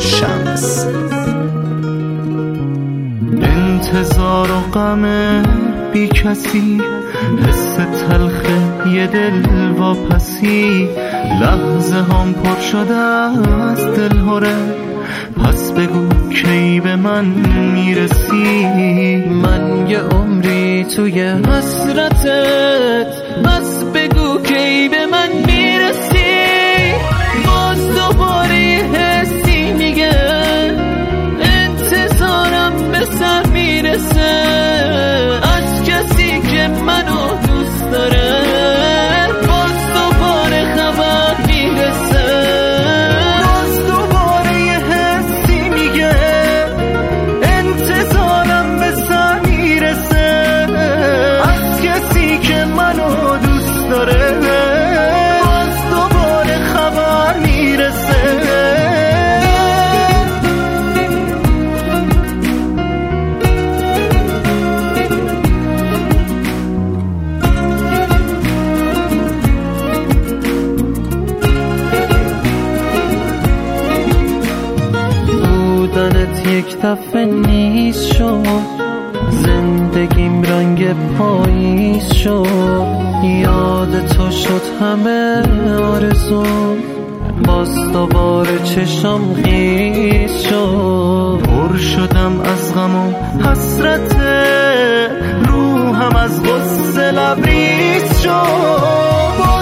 شمس. انتظار و غم بی کسی، حس تلخ یه دل واپسی، لحظه هم پر شده از دلهره، پس بگو کی به من میرسی. من یه عمری توی حسرتت، پس بگو کی به من میرسی. باز دوباره حسی میگه انتظارم به سر میرسه، از کسی که منو دوست داره باز دوباره خبر میرسه. باز دوباره یه حسی میگه انتظارم به سر میرسه، از کسی که منو دوست داره باز دوباره خبر میرسه. بودنت یک دفعه نیست شد، زندگیم رنگ پاییز شد، یاد تو شد همه آرزو، باز دوباره چشم خیس شد. پر شدم از غم و حسرت، روحم از غصه لبریز شد.